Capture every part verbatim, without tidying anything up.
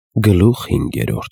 Գլուխ հինգերորդ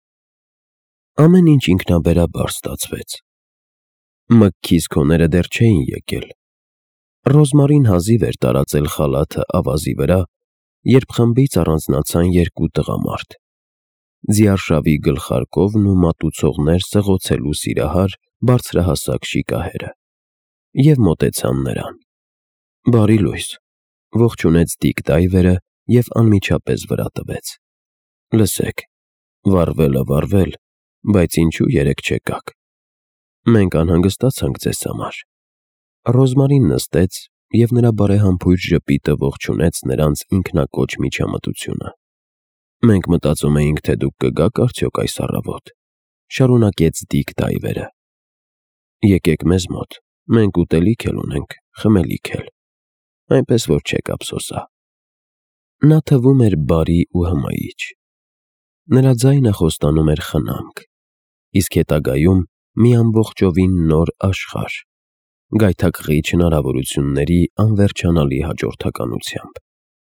Ամեն ինչ ինքնաբերաբար ստացվեց։ Մկքիս քոները դեռ չէին եկել։ Ռոզմարին հազիվ էր տարածել խալաթը ավազի վրա, երբ խմբից առանձնացան երկու տղամարդ՝ ձիարշավի գլխարկովն ու մատուցողներ սղոցելու սիրահար բարձրահասակ շիկահերը, և մոտեցան նրան։ Բարի լույս, ողջունեց Դիկ Դայվերը և անմիջապես վրա տվեց։ Լսեք, վառվելը վառվել, բայց ինչու երեկ չեկաք։ Մենք անհանգստացանք ձեզ համար։ Ռոզմարին նստեց և նրա բարեհամբույր ժպիտը ողջունեց նրանց ինքնակոչ միջամտությունը։ Մենք մտածում էինք, թե դուք կգաք արդյոք այս առավոտ, շարունակեց Դիկ Դայվերը։ Եկեք մեզ մոտ, մենք ուտելիք էլ ունենք, խմելիք էլ, այնպես որ չեք ափսոսա։ Նա թվում էր բարի ու հմայիչ։ Նրա ձայնը խոստանում էր խնամք, իսկ հետագայում մի ամբողջովին նոր աշխարհ, գայթակղիչ հնարավորությունների անվերջանալի հաջորդականությամբ։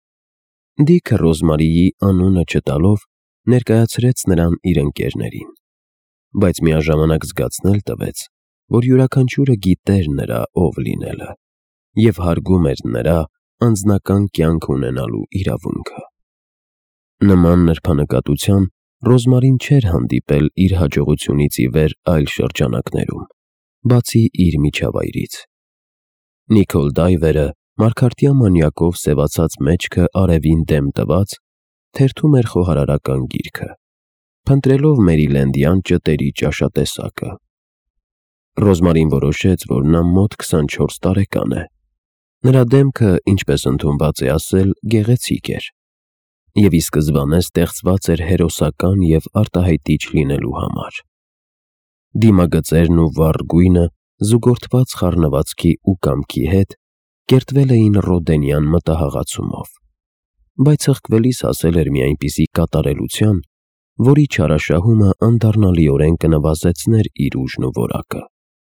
Դիքը Ռոզմարիի անունը չտալով ներկայացրեց նրան իր ընկերներին, բայց միաժամանակ զգացնել տվեց, որ յուրաքանչյուրը գիտեր նրա ով լինելը և հարգում էր նրա անձնական կյանք ունենալու իրավունքը։ Նման նրբանկատության Ռոզմարին չէր հանդիպել իր հաջողությունից ի վեր այլ շրջանակներում, բացի իր միջավայրից։ Նիկոլ Դայվերը մարգարտյա մանյակով սևացած մեջքը արևին դեմ տված, թերթում էր խոհարարական գիրքը, փնտրելով մերիլենդյան ճտերի ճաշատեսակը։ Ռոզմարին որոշեց, որ նա մոտ քսանչորս տարեկան է։ Նրա դեմքը, ինչպես ընդունված է ասել, գեղեցիկ էր, և ի սկզբանե ստեղծված էր հերոսական և արտահայտիչ լինելու համար։ Դիմագծերն ու վառ գույնը զուգորդված խառնվածքի ու կամքի հետ կերտվել էին ռոդենյան մտահաղացումով, բայց հղկվելիս հասել էր մի այնպիսի կատարելության, որի չարաշահումը անդառնալիորեն կնվազեցներ իր ուժն ու որակը։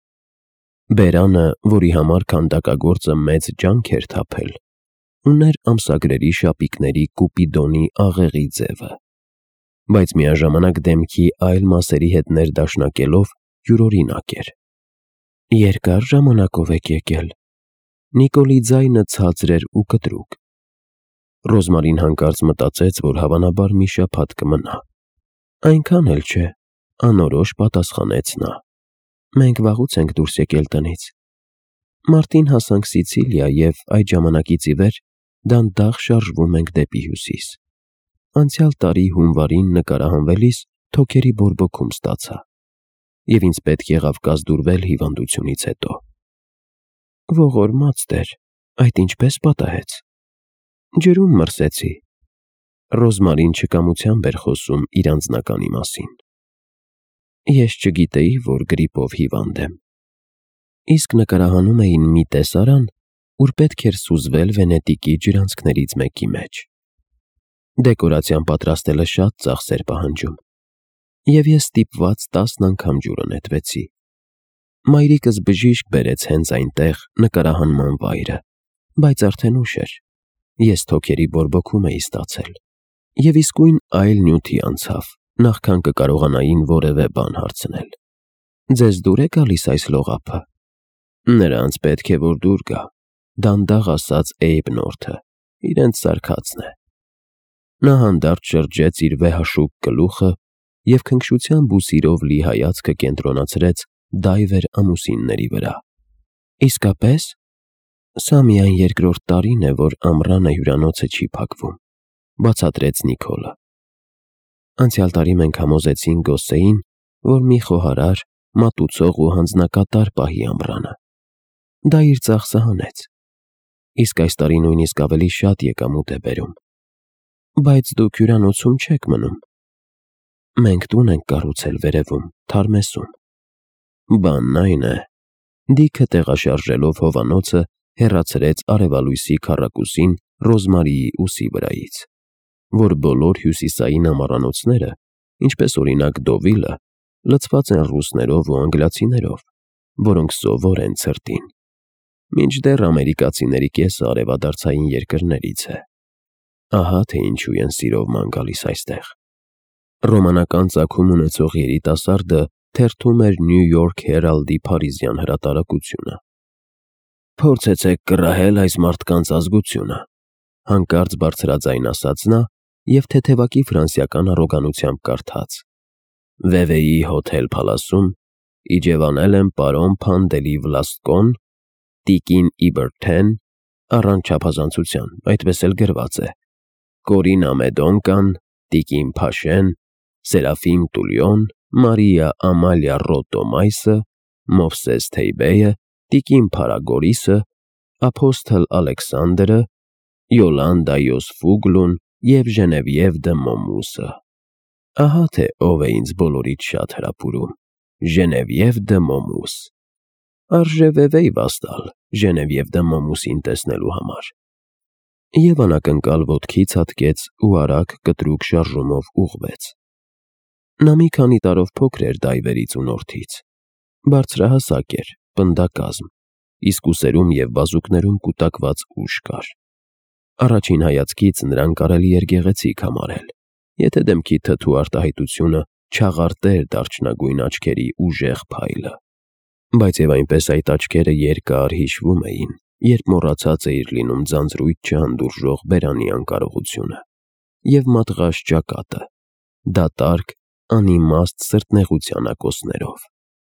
Բերանը, որի համար քանդակագործը մեծ ջանք էր թափել, ուներ ամսագրերի շապիկների Կուպիդոնի աղեղի ձևը, բայց միաժամանակ դեմքի այլ մասերի հետ ներդաշնակելով յուրօրինակ էր։ Երկար ժամանակով եք եկել։ Նիկոլի ձայնը ցածր էր ու կտրուկ։ Ռոզմարին հանկարծ մտածեց, որ հավանաբար մի շաբաթ կմնա։ Այնքան էլ չէ, անորոշ պատասխանեց նա։ Մենք վաղուց ենք դուրս եկել տնից։ Մարտին հասանք Սիցիլիա և այդ ժամանակից ի վեր դանդաղ շարժվում ենք դեպի հյուսիս։ Անցյալ տարի հունվարին նկարահանվելիս թոքերի բորբոքում ստացա, և ինձ պետք եղավ կազդուրվել հիվանդությունից հետո։ Ողորմած Տեր, այդ ինչպես պատահեց։ Ջրում մրսեցի։ Ռոզմարին չկամությամբ էր խոսում իր անձնականի մասին։ Ես չգիտեի, որ գրիպով հիվանդ եմ։ Իսկ նկարահանում էին մի տեսարան, ուր պետք էր սուզվել Վենետիկի ջրանցքներից մեկի մեջ։ Դեկորացիան պատրաստելը շատ ծախս էր պահանջում, և ես ստիպված տասն անգամ ջուրը նետվեցի։ Մայրիկս բժիշկ բերեց հենց այնտեղ նկարահանման վայրը, բայց արդեն ուշ էր։ Ես թոքերի բորբոքում էի ստացել, և իսկույն այլ նյութի անցավ, նախքան կկարողանային որևէ բան հարցնել։ Ձեզ դուր է գալիս այս լողափը։ Նրանց պետք է որ դուր գա, դանդաղ ասաց Էյբ Նորթը, իրենց սարքածն է։ Նա հանդարտ շրջեց իր վեհաշուկ գլուխը և քնքշությամբ ու սիրով լի հայացքը կենտրոնացրեց Դայվեր ամուսինների վրա։ Իսկապես։ Սա միայն երկրորդ տարին է, որ ամռանը հյուրանոցը չի փակվում, բացատրեց Նիկոլը։ Անցյալ տարի մենք համոզեցինք Գոսեին, որ մի խոհարար, մատուցող ու հանձնակատար պահի ամռանը։ Դա իր ծախսը հանեց, իսկ այս տարի նույնիսկ ավելի շատ եկամուտ է բերում։ Բայց դուք հյուրանոցում չեք մնում։ Մենք տուն ենք կառուցել վերևում, Թարմեսում։ Բանն այն է, Դիքը տեղաշարժելով հովանոցը հեռացրեց արևալույսի քառակուսին Ռոզմարիի ուսի վրայից, որ բոլոր հյուսիսային ամառանոցները, ինչպես օրինակ Դովիլը, լցված են ռուսներով ու անգլիացիներով, որոնք սովոր են ցրտին, մինչդեռ ամերիկացիների կեսը արևադարձային երկրներից է։ Ահա թե ինչու են սիրով ման գալիս այստեղ։ Ռոմանական ծագում ունեցող երիտասարդը թերթում էր New York Herald-ի փարիզյան հրատարակությունը։ «Փորձեցեք կռահել այս մարդկանց ազգությունը», հանկարծ բարձրաձայն ասաց նա և թեթևակի ֆրանսիական առոգանությամբ կարդաց. «Վևեի հոթել Փալասում իջևանել են պարոն Փանդելի Վլաստկոն, տիկին Իբրթեն, առանց չափազանցության, այդպես էլ գրված է, Կորինա Մեդոնկան, տիկին Փաշեն, Սերաֆիմ Տուլյոն, Մարիա Ամալիա Ռոտո Մայսը, Մովսես Թեյբեյը, տիկին Փարագորիսը, Ափոստլ Ալեքսանդրը, Յոլանդա Յոսֆուգլուն և Ժենևիև դը Մոմուսը։ Ահա թե ով է ինձ բոլորից շատ հրապուրում, Ժենևիև դը Մոմուս։ Արժե Վևեի վաստալ Ժենևիև դը Մոմուսին տեսնելու համար»։ Եվ անակնկալ ոտքի ցատկեց ու արագ կտրուկ շարժումով ուղղվեց։ Նա մի քանի տարով փոքր էր Դայվերից ու Նորթից, բարձրահասակ էր, պնդակազմ, իսկ ուսերում և բազուկներում կուտակված ուժ կար։ Առաջին հայացքից նրան կարելի էր գեղեցիկ համարել, եթե դեմքի թթու արտահայտությունը չաղարտեր դարչնագույն աչքերի ուժեղ փայլը։ Բայց և այնպես այդ աչքերը երկար հիշվում էին, երբ մոռացած էիր լինում ձանձրույթ չհանդուրժող բերանի անկարողությունը և մատղաշ ճակատը, դատարկ, անիմաստ սրտնեղության ակոսներով։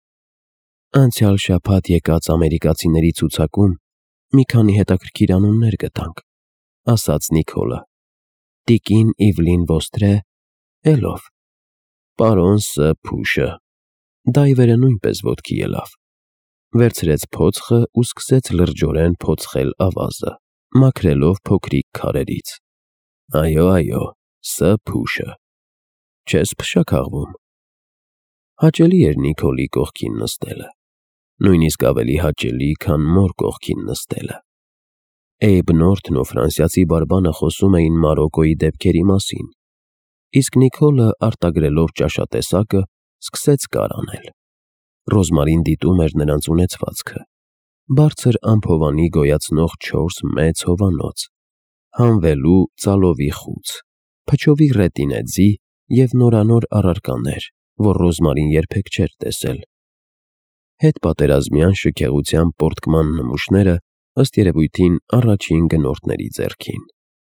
«Անցյալ շաբաթ եկած ամերիկացիների ցուցակում մի քանի հետաքրքիր անուններ գտանք», ասաց Նիկոլը։ «Տիկին Իվլին Ոստրե, էլով, պարոն Ս. Փուշը»։ Դայվերը նույնպես ոտքի ելավ, վերցրեց փոցխը ու սկսեց լրջորեն փոցխել ավազը, մաքրելով փոքրիկ քարերից։ «Այո, այո, Ս. Փուշը։ Չես փշաքաղվում»։ Հաճելի էր Նիկոլի կողքին նստելը, նույնիսկ ավելի հաճելի, քան մոր կողքին նստելը։ Էյբ Նորթն ու ֆրանսիացի բարբանը խոսում էին Մարոկոյի դեպքերի մասին, իսկ Նիկոլը, արտագրելով ճաշատեսակը, սկսեց կար անել։ Ռոզմարին դիտում էր նրանց ունեցվածքը. բարձր ամփովանի գոյացնող չորս մեծ հովանոց, հանվելու ծալովի խուց, փչովի ռետինե ձի և նորանոր առարկաներ, որ Ռոզմարին երբեք չէր տեսել։ Հետպատերազմյան շքեղության պորտկման նմուշները, ըստ երևույթին, առաջին գնորդների ձեռքին։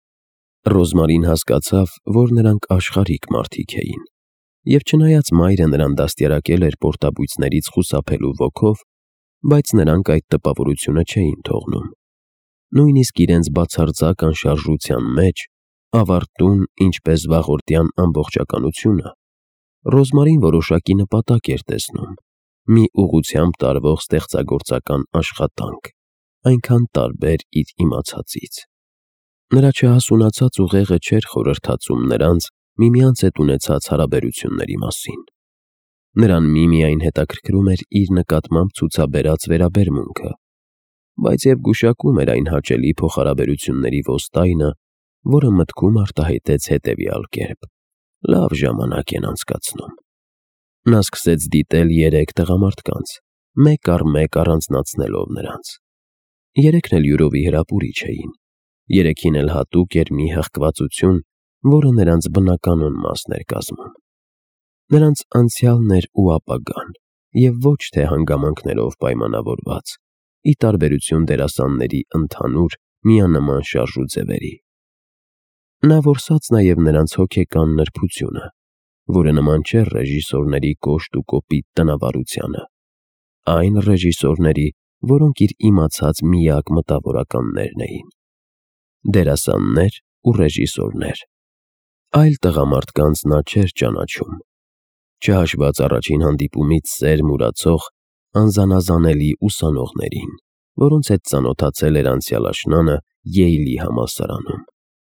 Ռոզմարին հասկացավ, որ նրանք աշխարհիկ մարդիկ էին, և չնայած մայրը նրան դաստիարակել էր պորտաբույծներից խուսափելու ոգով, բայց նրանք այդ տպավորությունը չէին թողնում։ Նույնիսկ իրենց բացարձակ անշարժության մեջ, ավարտուն, ինչպես վաղորդյան ամբողջականությունը, Ռոզմարին որոշակի նպատակ էր տեսնում, մի ուղղությամբ տարվող ստեղծագործական աշխատանք, այնքան տարբեր իր իմացածից։ Նրա չհասունացած ուղեղը չէր խորհրդածում նրանց միմյանց հետ ունեցած հարաբերությունների մասին։ Նրան միմիայն հետաքրքրում էր իր նկատմամբ ցուցաբերած վերաբերմունքը, բայց և գուշակում էր այն հաճելի փոխհարաբերությունների ոստայնը, որը մտքում արտահայտեց հետևյալ կերպ. լավ ժամանակ են անցկացնում։ Նա սկսեց դիտել երեք տղամարդկանց, մեկ առ մեկ առանձնացնելով նրանց։ Երեքն էլ յուրովի հրապուրիչ էին, երեքին էլ հատուկ էր մի հղկվածություն, որը նրանց բնականոն մասն էր կազմում։ Նրանց անցյալն էր ու ապագան, և ոչ թե հանգամանքներով պայմանավորված, ի տարբերություն դերասանների ընդհանուր միանման շարժուձևերի։ Նա որսաց նաև նրանց հոգեկան նրբությունը, որը նման չէր ռեժիսորների կոշտ ու կոպիտ տնավարությանը, այն ռեժիսորների, որոնք իր իմացած միակ մտավորականներն էին։ Դերասաններ ու ռեժիսորներ։ Այլ տղամարդկանց նա չէր ճանաչում, չհաշված առաջին հանդիպումից սեր մուրացող անզանազանելի ուսանողներին, որոնց հետ ծանոթացել էր անցյալ աշնանը Յեյլի համալսարանում։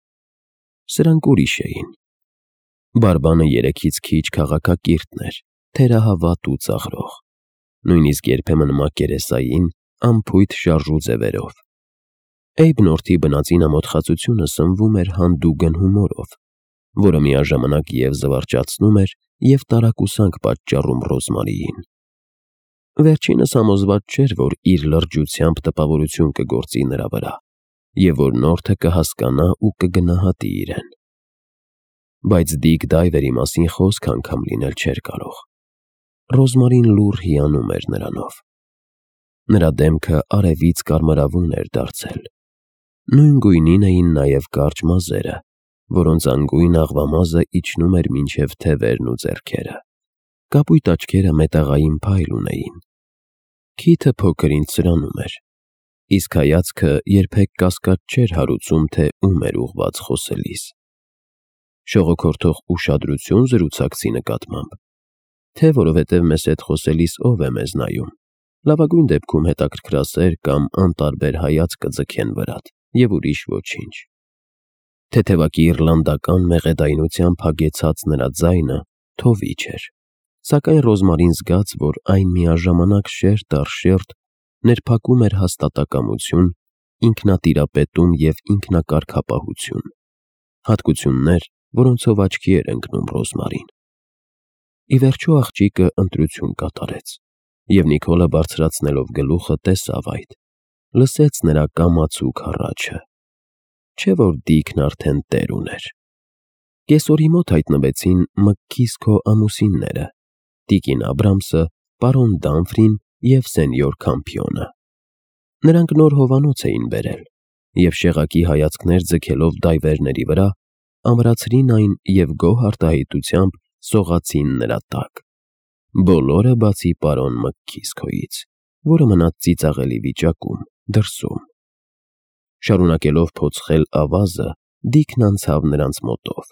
Սրանք ուրիշ էին։ Բարբանը երեքից քիչ քաղաքակիրթն էր, թերահավատ ու ծաղրող, նույնիսկ երբեմն մակերեսային, անփույթ շարժուձևերով։ Էյբ Նորթի բնածին ամոթխածությունը սնվում էր հանդուգն հումորով, որը միաժամանակ և զվարճացնում էր, և տարակուսանք պատճառում Ռոզմարիին։ Վերջինս համոզված չէր, որ իր լրջությամբ տպավորություն կգործի նրա վրա, և որ Նորթը կհասկանա ու կգնահատի իրեն։ բայց Դիկ Դայվերի մասին խոսք անգամ լինել չէր կարող։ Ռոզմարին լուռ հիանում էր նրանով։ Նրա դեմքը արևից կարմրավուն էր դարձել։ Նույն գույնին էին նաև կարճ մազերը, որոնց անգույն աղվամազը իջնում էր մինչև թևերն ու ձեռքերը։ Կապույտ աչքերը մետաղային փայլ ունեին։ Քիթը փոքր ինձ սրանում էր, իսկ հայացքը երբեք կասկած չէր հարուցում, թե ում էր ուղված խոսելիս։ Շողոքորթող ուշադրություն զրուցակցի նկատմամբ, թե որովհետև մեզ հետ խոսելիս ով է մեզ նայում, լավագույն դեպքում հետաքրքրասեր կամ անտարբեր հայացքը ձգեն վրատ և ուրիշ ոչինչ։ Թեթևակի իռլանդական մեղեդայնությամբ հագեցած նրա ձայնը թովիչ էր, սակայն Ռոզմարին զգաց, որ այն միաժամանակ շերտ առ շերտ ներփակում էր հաստատակամություն, ինքնատիրապետում և ինքնակարգապահություն, հատկություններ, որոնցով աչքի էր ընկնում Ռոզմարին։ Ի վերջո աղջիկը ընտրություն կատարեց, և Նիկոլը բարձրացնելով գլուխը տեսավ այդ, լսեց նրա կամացու քառաչը։ Չէ՞ որ Դիկն արդեն տեր ուներ։ Կեսօրի մոտ հայտնվեցին Մքքիսքո ամուսինները՝ տիկին Աբրամսը, պարոն Դամֆրին և սենյոր Քամփիոնը։ Նրանք նոր հովանոց էին բերել, և շեղակի հայացքներ ձգելով դայվերների վրա, ամրացրին այն և գոհ արտահայտությամբ սողացին նրա տակ։ Բոլորը բացի պարոն Մքքիսքոյից, որը մնաց ծիծաղելի վիճակում դրսում։ Շարունակելով փոցխել ավազը, Դիկն անցավ նրանց մոտով։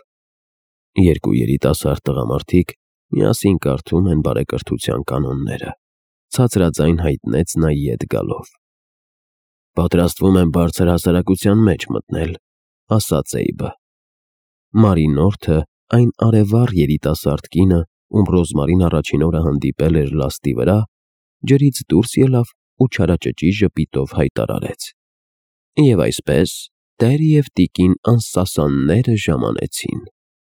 Երկու երիտասարդ տղամարդիկ միասին կարդում են բարեկրթության կանոնները, ցածրաձայն հայտնեց նա ետ գալով։ Պատրաստվում եմ բարձր հասարակության մեջ մտնել, ասաց Էյբը։ Մարինորթը, այն արևառ երիտասարդ կինը, ում Ռոզմարին առաջին օրը հանդիպել էր լաստի վրա, ջրից դուրս ելավ ու չարաճճի ժպիտով հայտարարեց. Եվ այսպես տերը և տիկին անսասանները ժամանեցին։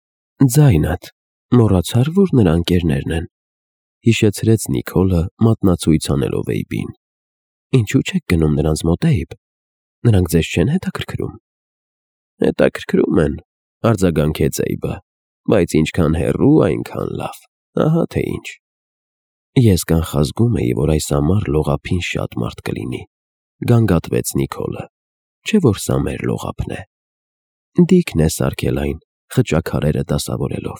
Ձայնդ, մոռացա՞ր, որ նրա ընկերներն են, հիշեցրեց Նիկոլը մատնացույց անելով Էյբին։ Ինչու չեք գնում նրանց մոտ, Էյբ, նրանք ձեզ չեն հետաքրքրում։ Հետաքրքրում են, արձագանքեց Էյբը, բայց ինչքան հեռու, այնքան լավ, ահա թե ինչ։ Ես կանխազգում էի, որ այս ամառ լողափին շատ մարդ կլինի, գանգատվեց Նիկոլը, չէ՞ որ սա մեր լողափն է։ Դիկն է սարքել այն, խճաքարերը դասավորելով,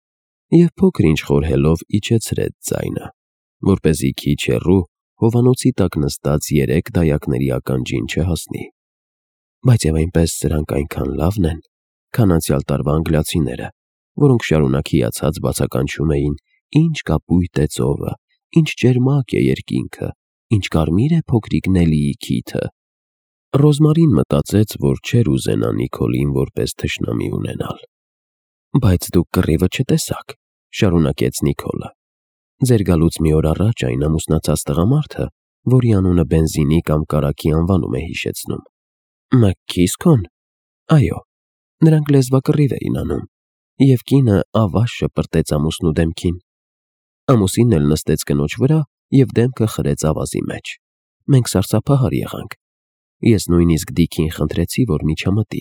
և փոքր-ինչ խորհելով իջեցրեց ձայնը, որպեսզի քիչ հեռու հովանոցի տակ նստած երեք դայակների ականջին չհասնի։ Բայց և այնպես սրանք այնքան լավն են, քան անցյալ տարվա անգլիացիները, որոնք շարունակ հիացած բացականչում էին. Ինչ կապույտ է ծովը, ինչ ճերմակ է երկինքը, ինչ կարմիր է փոքրիկ Նելիի քիթը։ Ռոզմարին մտածեց, որ չէր ուզենա Նիկոլին որպես թշնամի ունենալ։ Բայց դուք կռիվը չտեսաք, շարունակեց Նիկոլը։ Ձեր գալուց մի օր առաջ այն ամուսնացած տղամարդը, որի անունը բենզինի կամ կարագի անվանում է հիշեցնում։ Մքքիսքոն։ Այո, նրանք լեզվակռիվ էին անում, և կինը ավաշ շպրտեց ամուսնու դեմքին։ Ամուսինն էլ նստեց կնոջ վրա և դեմքը խրեց ավազի մեջ։ Մենք սարսափահար եղանք։ Ես նույնիսկ Դիկին խնդրեցի, որ միջամտի։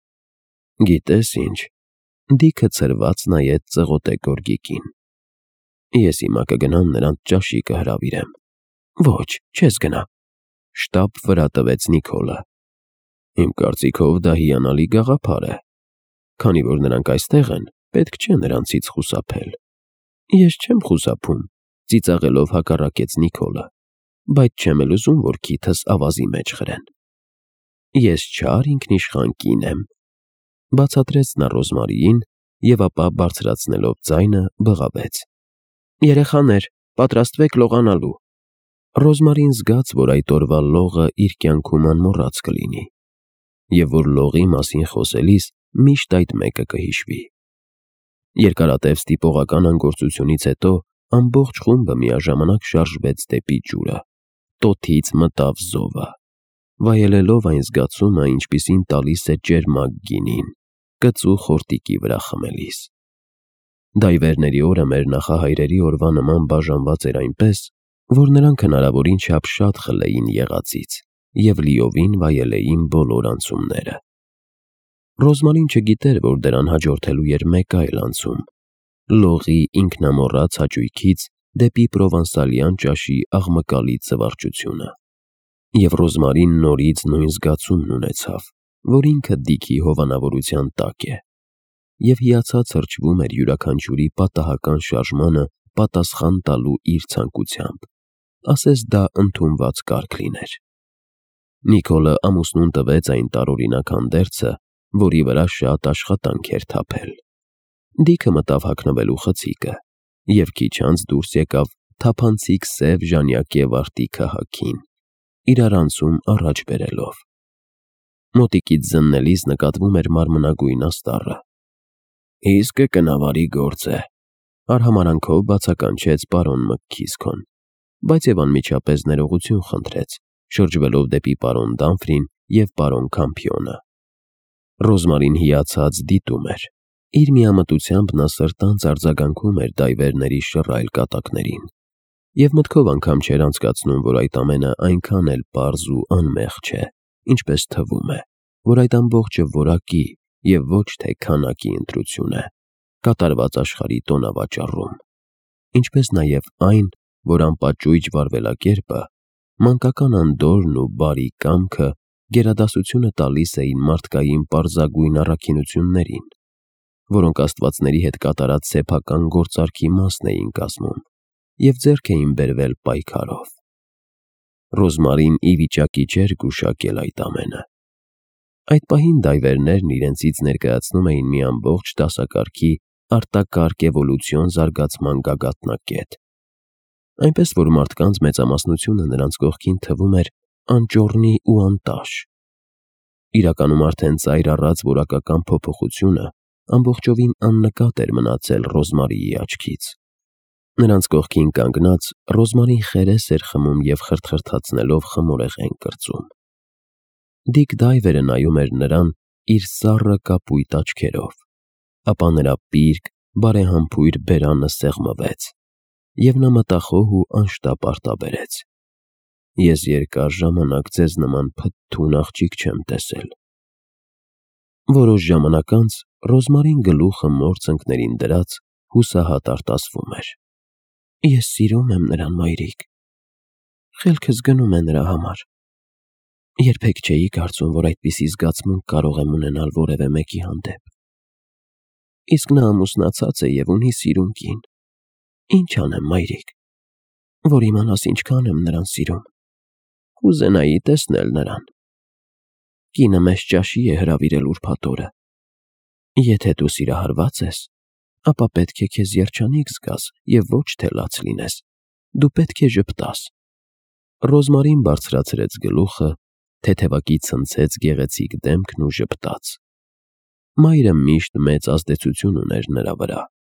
Գիտես ինչ, Դիկը ցրված նայեց ծղոտե գորգիկին։ Ես հիմա կգնամ նրանց ճաշիկը հրավիրեմ։ Ոչ, չես գնա, շտապ վրա տվեց Նիկոլը։ Իմ կարծիքով դա հիանալի գաղափար է։ Քանի որ նրանք այստեղ են, պետք չէ նրանցից խուսափել։ Ես չեմ խուսափում, ծիծաղելով հակառակեց Նիկոլը, բայց չեմ էլ ուզում, որ քիթս ավազի մեջ խրեն։ Ես չար ինքնիշխան կին եմ, բացատրեց նա Ռոզմարիին և ապա բարձրացնելով ձայնը բղավեց. Երեխաներ, պատրաստվեք լողանալու։ Ռոզմարին զգաց, որ այդ օրվա լողը իր կյանքում անմոռաց կլինի, և որ լողի մասին խոսելիս միշտ այդ մեկը կհիշվի։ Երկարատև ստիպողական անգործությունից հետո ամբողջ խումբը միաժամանակ շարժվեց դեպի ջուրը, տոթից մտավ զովը, վայելելով այն զգացումը, ինչպիսին տալիս է ճերմակ գինին, կծու խորտիկի վրա խմելիս։ Դայվերների օրը մեր նախահայրերի օրվա նման բաժանված էր այնպես, որ նրանք հնարավորին չափ շատ խլեին եղածից և լիովին վայելեին բոլոր անցումները։ Ռոզմարին չգիտեր, որ դրան հաջորդելու էր մեկ այլ անցում, լողի ինքնամոռաց հաճույքից դեպի պրովանսալյան ճաշի աղմկալի զվարճությունը։ Եվ Ռոզմարին նորից նույն զգացումն ունեցավ, որ ինքը Դիքի հովանավորության տակ է, և հիացած հրճվում էր յուրաքանչյուրի պատահական շարժմանը պատասխան տալու իր ցանկությամբ, ասես դա ընդունված կարգ լիներ։ Նիկոլը ամուսնուն տվեց այն տարօրինակ հանդերձը, որի վրա շատ աշխատանք էր թափել։ Դիքը մտավ հագնվելու խցիկը և քիչ անց դուրս եկավ թափանցիկ սև ժանյակե վարտիքը հագին, իրար անցում առաջ բերելով։ Մոտիկից զննելիս նկատվում էր մարմնագույն աստառը։ «Իսկը կնավարի գործ է», արհամարհանքով բացականչեց պարոն Մքքիսքոն, բայց և անմիջապես ներողություն խնդրեց, շրջվելով դեպի պարոն Դամֆրին և պարոն Քամփիոնը։ Ռոզմարին հիացած դիտում էր։ Իր միամտությամբ նա սրտանց արձագանքում էր դայվերների շռայլ կատակներին և մտքով անգամ չէր անցկացնում, որ այդ ամենը այնքան էլ պարզ ու անմեղ չէ, ինչպես թվում է, որ այդ ամբողջը որակի և ոչ թե քանակի ընտրություն է, կատարված աշխարհի տոնավաճառում, ինչպես նաև այն, որ անպաճույճ վարվելակերպը, մանկական անդորրն ու բարի կամքը գերադասությունը տալիս էին մարդկային պարզագույն առաքինություններին, որոնք աստվածների հետ կատարած սեփական գործարքի մասն էին կազմում և ձեռք էին բերվել պայքարով։ Ռոզմարին ի վիճակի չէր գուշակել այդ ամենը։ Այդ պահին դայվերներն իրենցից ներկայացնում էին մի ամբողջ դասակարգի արտակարգ էվոլյուցիոն զարգացման գագաթնակետ, այնպես որ մարդկանց մեծամասնությունը նրանց կողքին թվում էր անճոռնի ու անտաշ։ Իրականում արդեն ծայր առած որակական փոփոխությունը ամբողջովին աննկատ էր մնացել Ռոզմարիի աչքից։ Նրանց կողքին կանգնած Ռոզմարին խերես էր խմում և խրթխրթացնելով խմորեղեն կրծում։ Դիկ դայվերը նայում էր նրան իր սառը կապույտ աչքերով, ապա նրա պիրկ, բարեհամբույր բերանը սեղմվեց, և նա մտախոհ ու անշտապ արտաբերեց. «Ես երկար ժամանակ ձեզ նման փթթուն աղջիկ չեմ տեսել»։ Որոշ ժամանակ անց Ռոզմարին գլուխը մոր ծնկներին դրած հուսահատ արտասվում էր. «Ես սիրում եմ նրան, մայրիկ, խելքս գնում է նրա համար։ Երբեք չէի կարծում, որ այդպիսի զգացմունք կարող եմ ունենալ որևէ մեկի հանդեպ։ Իսկ նա ամուսնացած է և ունի սիրուն կին։ Ինչ անեմ, մայրիկ, որ իմանաս ինչքան եմ նրան սիրում։ Կուզենայի տեսնել նրան։ Կինը մեզ ճաշի է հրավիրել ուրբաթ օրը։ Եթե դու սիրահարված ես, ապա պետք է քեզ երջանիկ զգաս և ոչ թե լաց լինես, դու պետք է ժպտաս»։ Ռոզմարին բարձրացրեց գլուխը, թեթևակի ցնցեց գեղեցիկ դեմքն ու ժպտաց։ Մայրը միշտ մեծ ազդեցություն ուներ նրա վրա։